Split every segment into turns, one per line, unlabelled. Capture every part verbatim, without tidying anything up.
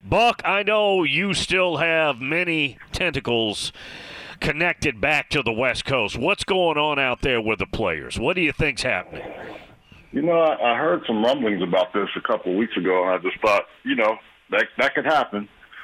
Buck, I know you still have many tentacles connected back to the West Coast. What's going on out there with the players? What do you think's happening?
You know, I, I heard some rumblings about this a couple of weeks ago, and I just thought, you know, that that could happen.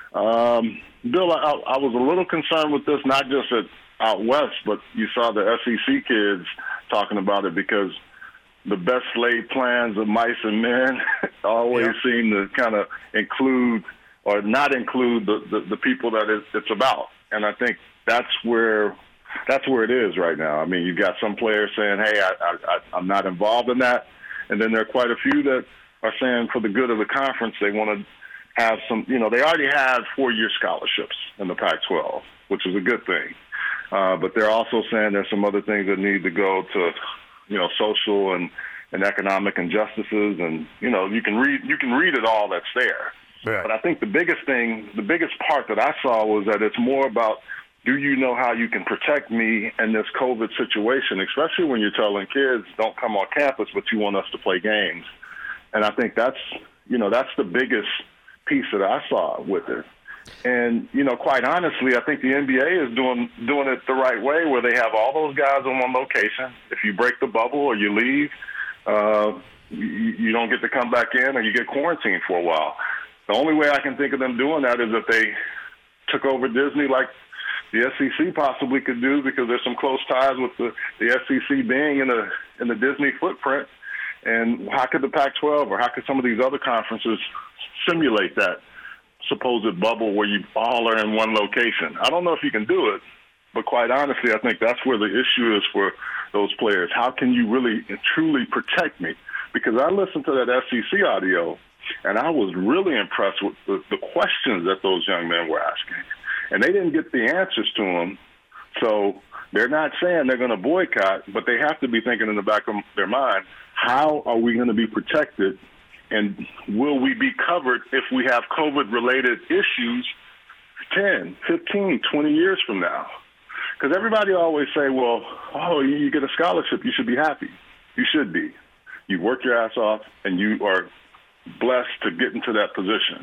Um, Bill, I, I was a little concerned with this, not just at out west, but you saw the S E C kids talking about it because the best laid plans of mice and men always yeah. seem to kind of include or not include the, the, the people that it's, it's about. And I think that's where that's where it is right now. I mean, you've got some players saying, hey, I, I, I'm not involved in that. And then there are quite a few that are saying for the good of the conference, they want to have some, you know, they already have four-year scholarships in the Pac twelve, which is a good thing. Uh, but they're also saying there's some other things that need to go to, you know, social and, and economic injustices. And, you know, you can read you can read it all that's there.
Right.
But I think the biggest thing, the biggest part that I saw was that it's more about, do you know how you can protect me in this COVID situation, especially when you're telling kids don't come on campus, but you want us to play games. And I think that's, you know, that's the biggest piece that I saw with it. And, you know, quite honestly, I think the N B A is doing doing it the right way where they have all those guys in one location. If you break the bubble or you leave, uh, you, you don't get to come back in or you get quarantined for a while. The only way I can think of them doing that is if they took over Disney like the S E C possibly could do, because there's some close ties with the, the S E C being in the in the Disney footprint. And how could the Pac twelve or how could some of these other conferences simulate that supposed bubble where you all are in one location? I don't know if you can do it, but quite honestly, I think that's where the issue is for those players. How can you really and truly protect me? Because I listened to that S E C audio, and I was really impressed with the, the questions that those young men were asking. And they didn't get the answers to them. So they're not saying they're going to boycott, but they have to be thinking in the back of their mind, how are we going to be protected? And will we be covered if we have COVID-related issues ten, fifteen, twenty years from now? Because everybody always say, well, oh, you get a scholarship, you should be happy. You should be. You work your ass off, and you are blessed to get into that position.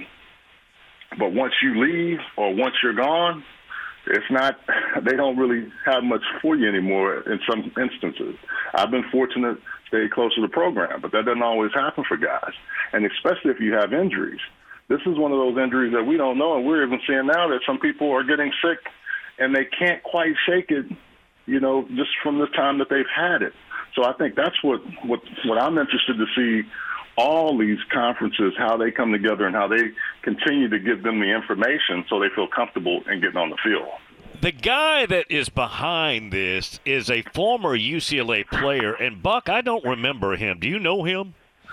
But once you leave or once you're gone, it's not, they don't really have much for you anymore in some instances. I've been fortunate to stay close to the program, but that doesn't always happen for guys. And especially if you have injuries. This is one of those injuries that we don't know, and we're even seeing now that some people are getting sick and they can't quite shake it, you know, just from the time that they've had it. So I think that's what, what, what I'm interested to see, all these conferences, how they come together and how they continue to give them the information so they feel comfortable in getting on the field.
The guy that is behind this is a former U C L A player, and Buck, I don't remember him. Do you know him?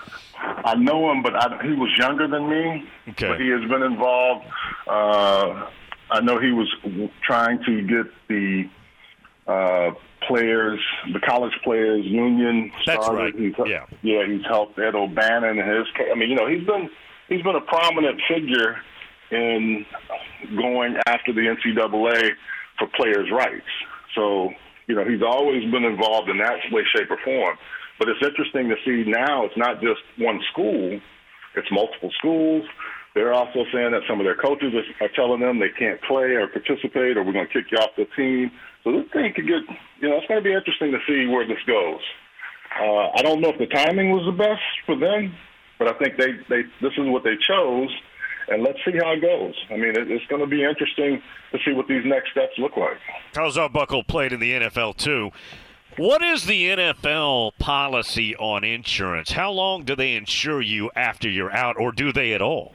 I know him, but I, he was younger than me.
Okay.
But he has been involved. Uh, I know he was trying to get the uh, players, the college players union
started. That's right.
He's,
yeah.
Yeah, he's helped Ed O'Bannon in his case. I mean, you know, he's been he's been a prominent figure in going after the N C double A for players' rights. So, you know, he's always been involved in that way, shape, or form. But it's interesting to see now it's not just one school, it's multiple schools. They're also saying that some of their coaches are, are telling them they can't play or participate or we're going to kick you off the team. So this thing could get, you know, it's going to be interesting to see where this goes. Uh, I don't know if the timing was the best for them, but I think they, they this is what they chose, and let's see how it goes. I mean, it, it's going to be interesting to see what these next steps look like.
Charles Arbuckle played in the N F L too. What is the N F L policy on insurance? How long do they insure you after you're out, or do they at all?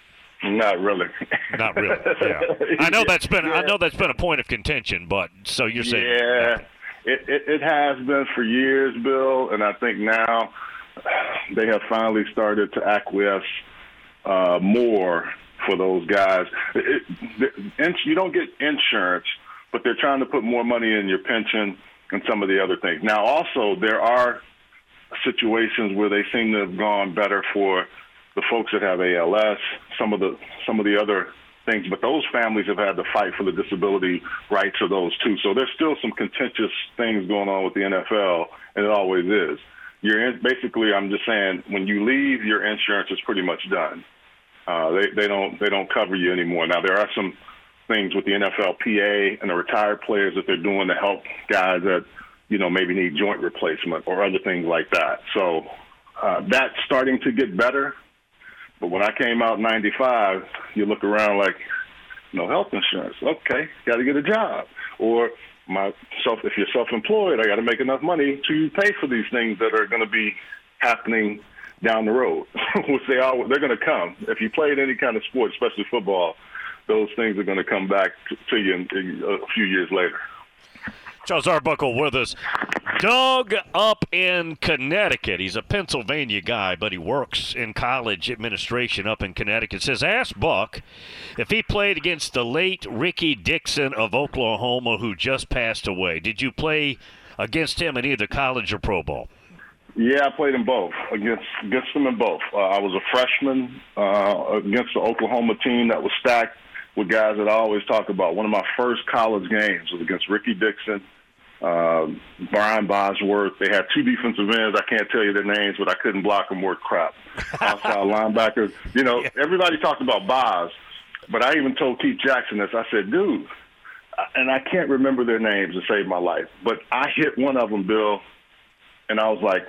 Not really.
Not really. Yeah. I know that's been yeah. I know that's been a point of contention, but so you're saying
yeah, it, it it has been for years, Bill, and I think now they have finally started to acquiesce uh, more for those guys. It, it, you don't get insurance, but they're trying to put more money in your pension and some of the other things. Now, also there are situations where they seem to have gone better for the folks that have A L S, some of the some of the other things, but those families have had to fight for the disability rights of those too. So there's still some contentious things going on with the N F L, and it always is. You're in, basically, I'm just saying, when you leave, your insurance is pretty much done. Uh, they they don't they don't cover you anymore. Now there are some things with the N F L P A and the retired players that they're doing to help guys that you know maybe need joint replacement or other things like that. So uh, that's starting to get better. But when I came out in ninety-five, you look around like no health insurance. Okay, got to get a job. Or myself, if you're self-employed, I got to make enough money to pay for these things that are going to be happening down the road, which they are. They're going to come. If you played any kind of sport, especially football, those things are going to come back to, to you in, in a few years later.
Charles Arbuckle with us. Doug up in Connecticut. He's a Pennsylvania guy, but he works in college administration up in Connecticut. Says, ask Buck if he played against the late Ricky Dixon of Oklahoma, who just passed away. Did you play against him in either college or pro ball?
Yeah, I played in both, against against them in both. Uh, I was a freshman uh, against the Oklahoma team that was stacked with guys that I always talk about. One of my first college games was against Ricky Dixon, uh, Brian Bosworth. They had two defensive ends. I can't tell you their names, but I couldn't block them worth crap. Outside linebackers. You know, everybody talked about Boz, but I even told Keith Jackson this. I said, dude, and I can't remember their names to save my life, but I hit one of them, Bill, and I was like,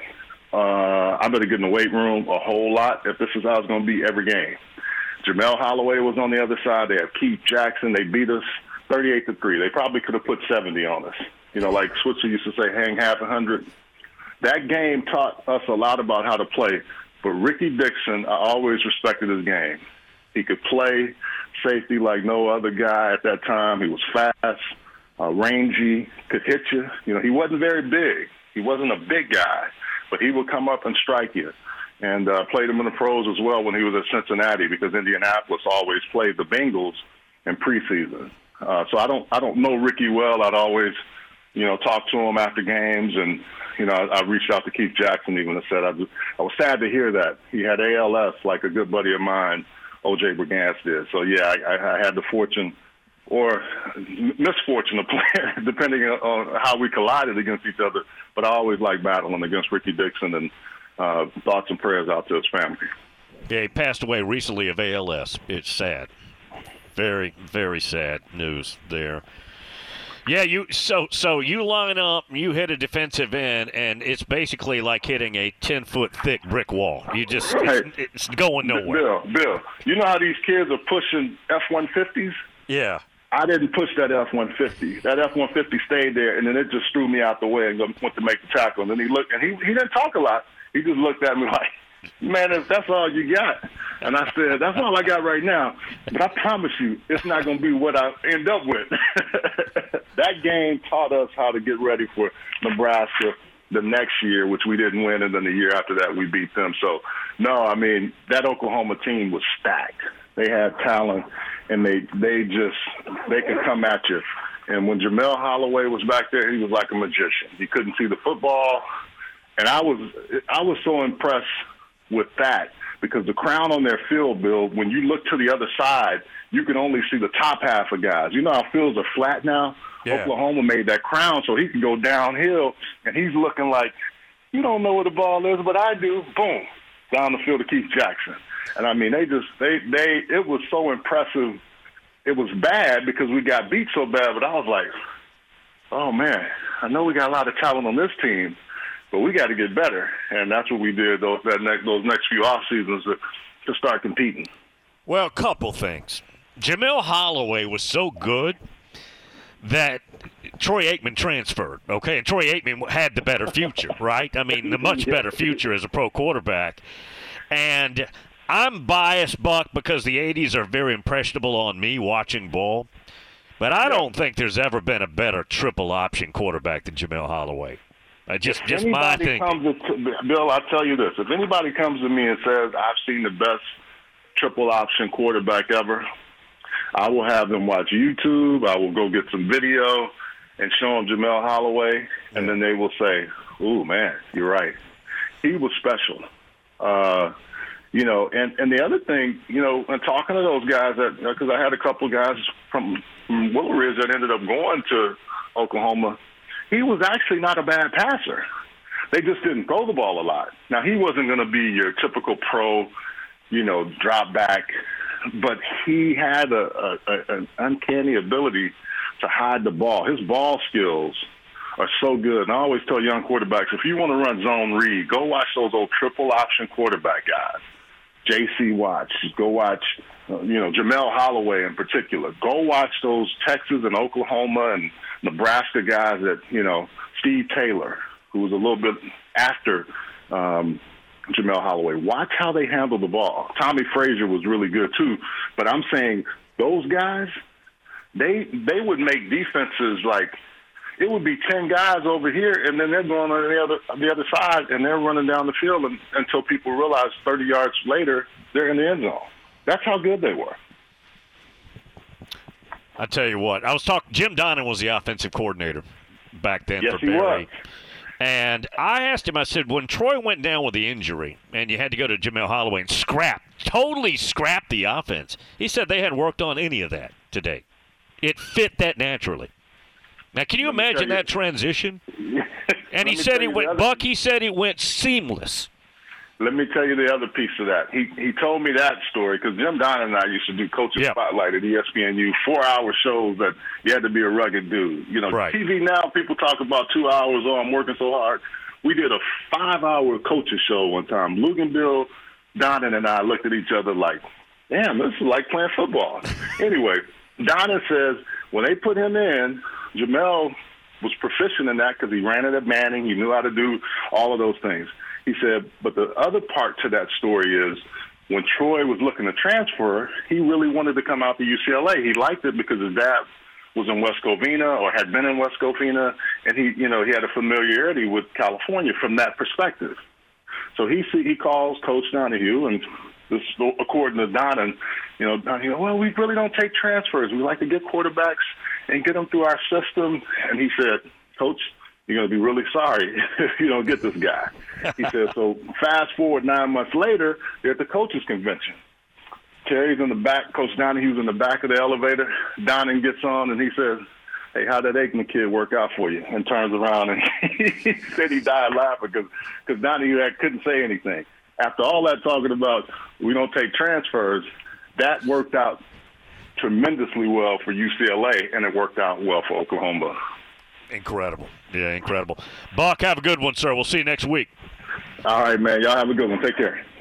uh, I better get in the weight room a whole lot if this is how it's going to be every game. Jamel Holloway was on the other side. They have Keith Jackson. They beat us thirty-eight to three. They probably could have put seventy on us. You know, like Switzer used to say, hang half a hundred. That game taught us a lot about how to play. But Ricky Dixon, I always respected his game. He could play safety like no other guy at that time. He was fast, uh, rangy, could hit you. You know, he wasn't very big. He wasn't a big guy, but he would come up and strike you. And uh, played him in the pros as well when he was at Cincinnati, because Indianapolis always played the Bengals in preseason. Uh, so I don't I don't know Ricky well. I'd always, you know, talk to him after games, and you know, I, I reached out to Keith Jackson even and said I was, I was sad to hear that he had A L S like a good buddy of mine, O J Brigance, did. So yeah, I, I had the fortune or misfortune of playing, depending on how we collided against each other. But I always liked battling against Ricky Dixon, and uh, thoughts and prayers out to his family.
Yeah, he passed away recently of A L S. It's sad. Very, very sad news there. Yeah, you so so you line up, you hit a defensive end, and it's basically like hitting a ten-foot thick brick wall. You just it's,
hey,
it's going nowhere.
Bill, Bill, you know how these kids are pushing F one fifties?
Yeah.
I didn't push that F one fifty. That F one fifty stayed there, and then it just threw me out the way and went to make the tackle. And then he looked, and he he didn't talk a lot. He just looked at me like, man, if that's all you got. And I said, that's all I got right now. But I promise you, it's not going to be what I end up with. That game taught us how to get ready for Nebraska the next year, which we didn't win, and then the year after that we beat them. So, no, I mean, that Oklahoma team was stacked. They had talent, and they they just they could come at you. And when Jamel Holloway was back there, he was like a magician. He couldn't see the football. And I was I was so impressed with that, because the crown on their field, Bill, when you look to the other side, you can only see the top half of guys. You know how fields are flat now? Yeah. Oklahoma made that crown so he can go downhill, and he's looking like, you don't know where the ball is, but I do. Boom, down the field to Keith Jackson. And, I mean, they just they, – they it was so impressive. It was bad because we got beat so bad, but I was like, oh, man, I know we got a lot of talent on this team, but we got to get better, and that's what we did those that next those next few off seasons to, to start competing.
Well, a couple things. Jamel Holloway was so good that Troy Aikman transferred, okay? And Troy Aikman had the better future, right? I mean, the much better future as a pro quarterback. And I'm biased, Buck, because the eighties are very impressionable on me watching ball. But I don't think there's ever been a better triple option quarterback than Jamel Holloway. Uh, just, just my thing.
Bill, I'll tell you this. If anybody comes to me and says, I've seen the best triple option quarterback ever, I will have them watch YouTube. I will go get some video and show them Jamel Holloway, and then they will say, ooh, man, you're right. He was special. Uh, you know, and, and the other thing, you know, and talking to those guys, that because I had a couple of guys from, from Willow Ridge that ended up going to Oklahoma, he was actually not a bad passer. They just didn't throw the ball a lot. Now, he wasn't going to be your typical pro you know, drop back. But he had a, a, a, an uncanny ability to hide the ball. His ball skills are so good. And I always tell young quarterbacks, if you want to run zone read, go watch those old triple option quarterback guys. J C Watts. Go watch, uh, you know, Jamel Holloway in particular. Go watch those Texas and Oklahoma and Nebraska guys that, you know, Steve Taylor, who was a little bit after um, Jamel Holloway. Watch how they handle the ball. Tommy Frazier was really good too. But I'm saying those guys, they they would make defenses like, it would be ten guys over here, and then they're going on the other the other side, and they're running down the field and, until people realize thirty yards later they're in the end zone. That's how good they were.
I tell you what, I was talking. Jim Donnan was the offensive coordinator back then
yes,
for Barry.
He was.
And I asked him, I said, when Troy went down with the injury and you had to go to Jamel Holloway and scrap, totally scrap the offense, he said they hadn't worked on any of that today. It fit that naturally. Now, can you imagine that transition? And he said it went, Buck, he said it went seamless.
Let me tell you the other piece of that. He he told me that story because Jim Donnan and I used to do Coaching
yep.
Spotlight at E S P N U, four-hour shows that you had to be a rugged dude. You know,
right.
T V now, people talk about two hours, oh, I'm working so hard. We did a five-hour coaching show one time. Luganville, Donnan, and I looked at each other like, damn, this is like playing football. Anyway, Donnan says when they put him in, Jamel was proficient in that because he ran it at Manning. He knew how to do all of those things. He said, but the other part to that story is when Troy was looking to transfer, he really wanted to come out to U C L A. He liked it because his dad was in West Covina or had been in West Covina, and he, you know, he had a familiarity with California from that perspective. So he he calls Coach Donahue, and this, according to Donnan, you know, Donahue, well, we really don't take transfers. We like to get quarterbacks and get them through our system. And he said, Coach, you're going to be really sorry if you don't get this guy. He said, so fast forward nine months later, they're at the coaches' convention. Terry's in the back, Coach Donahue's in the back of the elevator. Donnan gets on, and he says, hey, how'd that Aikman kid work out for you? And turns around, and he said he died laughing because because Donahue couldn't say anything. After all that talking about we don't take transfers, that worked out tremendously well for U C L A, and it worked out well for Oklahoma.
Incredible. Yeah, incredible. Buck, have a good one, sir. We'll see you next week.
All right, man. Y'all have a good one. Take care.